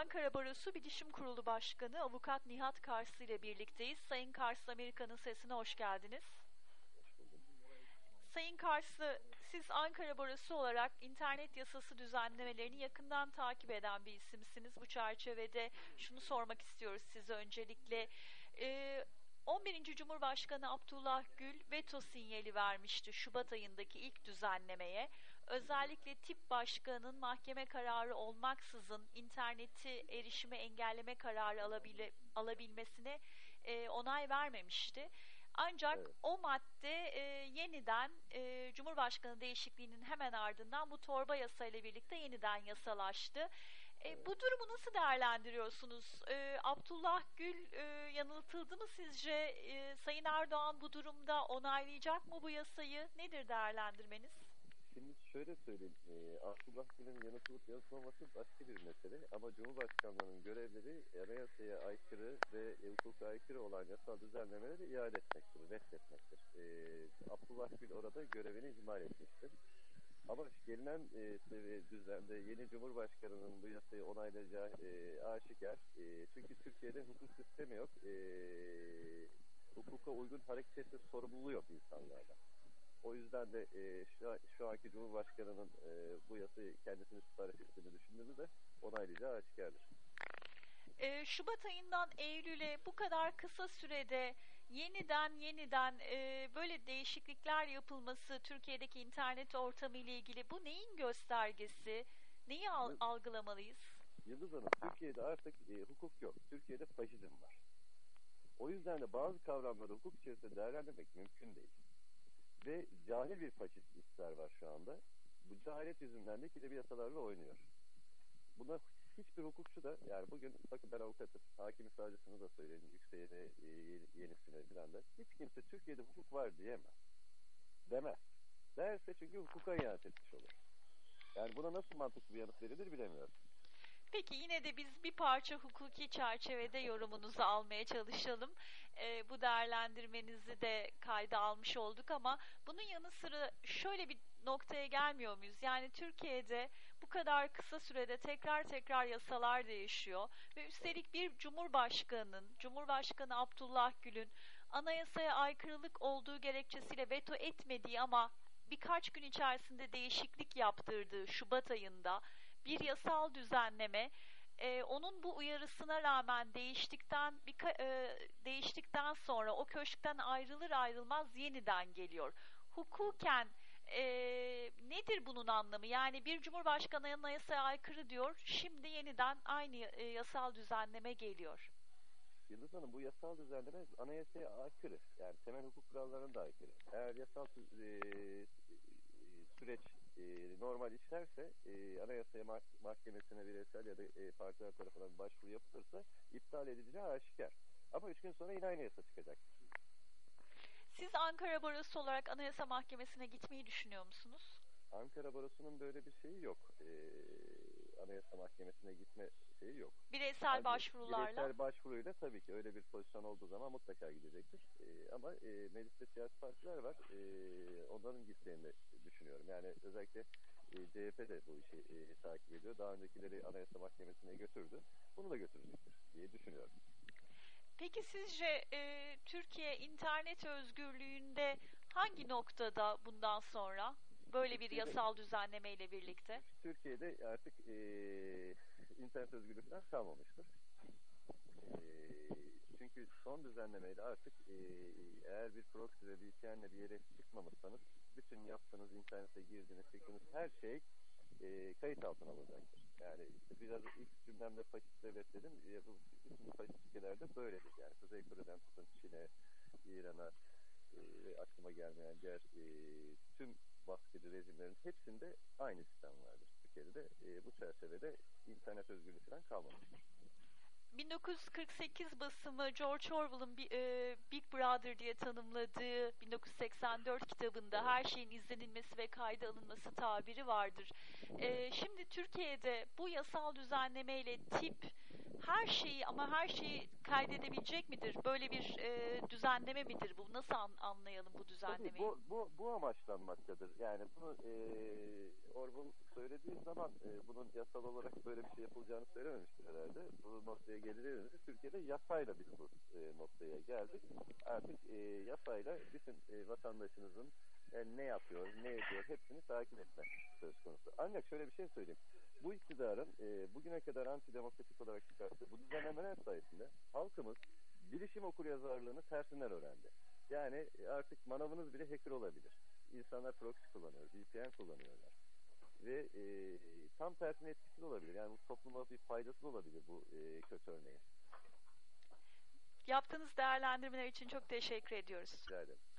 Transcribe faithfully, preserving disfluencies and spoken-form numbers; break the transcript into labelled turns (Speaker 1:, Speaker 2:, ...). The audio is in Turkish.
Speaker 1: Ankara Barosu Bilişim Kurulu Başkanı Avukat Nihat Karslı ile birlikteyiz. Sayın Karslı, Amerika'nın Sesi'ne hoş geldiniz. Sayın Karslı, siz Ankara Barosu olarak internet yasası düzenlemelerini yakından takip eden bir isimsiniz. Bu çerçevede şunu sormak istiyoruz size öncelikle. Ee, on birinci Cumhurbaşkanı Abdullah Gül veto sinyali vermişti Şubat ayındaki ilk düzenlemeye. Özellikle tip başkanının mahkeme kararı olmaksızın interneti erişime engelleme kararı alabile, alabilmesine e, onay vermemişti. Ancak
Speaker 2: Evet.
Speaker 1: o madde e, yeniden e, Cumhurbaşkanı değişikliğinin hemen ardından bu torba yasayla birlikte yeniden yasalaştı. E,
Speaker 2: Evet.
Speaker 1: bu durumu nasıl değerlendiriyorsunuz? E, Abdullah Gül e, yanıltıldı mı sizce? E, Sayın Erdoğan bu durumda onaylayacak mı bu yasayı? Nedir değerlendirmeniz?
Speaker 2: Şimdi şöyle söyleyeyim, e, Abdullah Gül'ün yanıtılıp yanıtılmaması başka bir mesele ama Cumhurbaşkanlığının görevleri anayasaya aykırı ve e, hukuka aykırı olan yasal düzenlemeleri iade etmektir, reddetmektir. E, Abdullah Gül orada görevini ihmal etmiştir. Ama gelinen e, düzlemde yeni Cumhurbaşkanı'nın bu yasayı onaylayacağı e, aşikar. E, çünkü Türkiye'de hukuk sistemi yok, e, hukuka uygun hareket etme sorumluluğu yok insanlarda. O yüzden de e, şu, şu anki Cumhurbaşkanı'nın e, bu yasayı kendisini sipariş ettiğini düşündüğümüzde onaylayacağı aşikardır.
Speaker 1: Ee, Şubat ayından Eylül'e bu kadar kısa sürede yeniden yeniden e, böyle değişiklikler yapılması Türkiye'deki internet ortamı ile ilgili bu neyin göstergesi? Neyi al- algılamalıyız?
Speaker 2: Yıldız Hanım, Türkiye'de artık e, hukuk yok. Türkiye'de faşizm var. O yüzden de bazı kavramları hukuk içerisinde değerlendirmek mümkün değil. Ve cahil bir faşist iktidar var şu anda. Bu cehalet yüzünden de ikide bir yasalarla oynuyor. Buna hiçbir hukukçu da, yani bugün bakın ben avukatım, hakimi savcısını da söyleyin, yükseğine, e, yenisine filan da, hiç kimse Türkiye'de hukuk var diyemez. Demez. Derse çünkü hukuka ihanet etmiş olur. Yani buna nasıl mantıklı bir yanıt verilir bilemiyorum.
Speaker 1: Peki yine de biz bir parça hukuki çerçevede yorumunuzu almaya çalışalım. Ee, bu değerlendirmenizi de kayda almış olduk ama bunun yanı sıra şöyle bir noktaya gelmiyor muyuz? Yani Türkiye'de bu kadar kısa sürede tekrar tekrar yasalar değişiyor ve üstelik bir Cumhurbaşkanı'nın, Cumhurbaşkanı Abdullah Gül'ün anayasaya aykırılık olduğu gerekçesiyle veto etmediği ama birkaç gün içerisinde değişiklik yaptırdığı Şubat ayında bir yasal düzenleme e, onun bu uyarısına rağmen değiştikten bir e, değiştikten sonra o köşkten ayrılır ayrılmaz yeniden geliyor. Hukuken e, nedir bunun anlamı? Yani bir Cumhurbaşkanı anayasaya aykırı diyor, şimdi yeniden aynı e, yasal düzenleme geliyor.
Speaker 2: Yıldız Hanım, bu yasal düzenleme anayasaya aykırı. Yani temel hukuk kurallarına da aykırı. Eğer yasal e, süreç e, normal işlerse, e, anayasaya mahkemesine bireysel ya da e, partiler tarafından bir başvuru yapılırsa iptal edileceği aşikar. Ama üç gün sonra yine aynı yasa çıkacak.
Speaker 1: Siz Ankara Barosu olarak Anayasa Mahkemesi'ne gitmeyi düşünüyor musunuz?
Speaker 2: Ankara Barosu'nun böyle bir şeyi yok. Ee, Anayasa Mahkemesi'ne gitme şeyi yok.
Speaker 1: Bireysel
Speaker 2: Yani
Speaker 1: başvurularla.
Speaker 2: Bireysel başvuruyla tabii ki öyle bir pozisyon olduğu zaman mutlaka gidecektir. Ee, ama e, mecliste siyasi partiler var. E, onların gittiğini düşünüyorum. Yani özellikle e, C H P de bu işi e, takip ediyor. Daha öncekileri Anayasa Mahkemesi'ne götürdü. Bunu da götürecektir diye düşünüyorum.
Speaker 1: Peki sizce e, Türkiye internet özgürlüğünde hangi noktada bundan sonra böyle bir
Speaker 2: Türkiye'de,
Speaker 1: yasal düzenleme ile birlikte?
Speaker 2: Türkiye'de artık e, internet özgürlüğü falan kalmamıştır. E, çünkü son düzenlemeyle artık e, eğer bir proxy ve V P N'le bir yere çıkmamışsanız bütün yaptığınız, internete girdiğiniz, çektiğiniz her şey e, kayıt altına alacaktır. Yani işte biraz ilk cümlemde faşist devlet dedim. E, bu bütün faşist ülkelerde böyledir. Yani Kuzey Kore'den tutun Çin'e, İran'a, e, aklıma gelmeyen diğer e, tüm baskıcı rejimlerin hepsinde aynı sistem vardır. Türkiye'de de e, bu çerçevede internet özgürlüğü falan kalmamıştır.
Speaker 1: bin dokuz yüz kırk sekiz basımı George Orwell'ın e, Big Brother diye tanımladığı bin dokuz yüz seksen dört kitabında
Speaker 2: Evet.
Speaker 1: her şeyin izlenilmesi ve kayda alınması tabiri vardır. E, şimdi Türkiye'de bu yasal düzenlemeyle tip her şeyi ama her şeyi kaydedebilecek midir? Böyle bir e, düzenleme midir bu? Nasıl an, anlayalım bu
Speaker 2: Tabii
Speaker 1: düzenlemeyi?
Speaker 2: bu, bu, bu amaçlanmaktadır. Yani bunu e, Orwell söylediği zaman e, bunun yasal olarak böyle bir şey yapılacağını söylememiştir herhalde. Bu noktaya geldiğinde Türkiye'de yasayla biz bu e, noktaya geldik. Artık e, yasayla bütün e, vatandaşınızın e, ne yapıyor, ne ediyor hepsini takip etmek söz konusu. Ancak şöyle bir şey söyleyeyim. Bu iktidarın e, bugüne kadar antidemokratik olarak çıkarttığı bu düzenlemeler sayesinde halkımız bilişim okuryazarlığını tersinden öğrendi. Yani e, artık manavınız bile hacker olabilir. İnsanlar proxy kullanıyor, V P N kullanıyorlar. Ve e, tam tersine etkisi de olabilir. Yani bu topluma bir faydası da olabilir bu e, kötü örneğin.
Speaker 1: Yaptığınız değerlendirmeler için çok teşekkür ediyoruz.
Speaker 2: Rica ederim.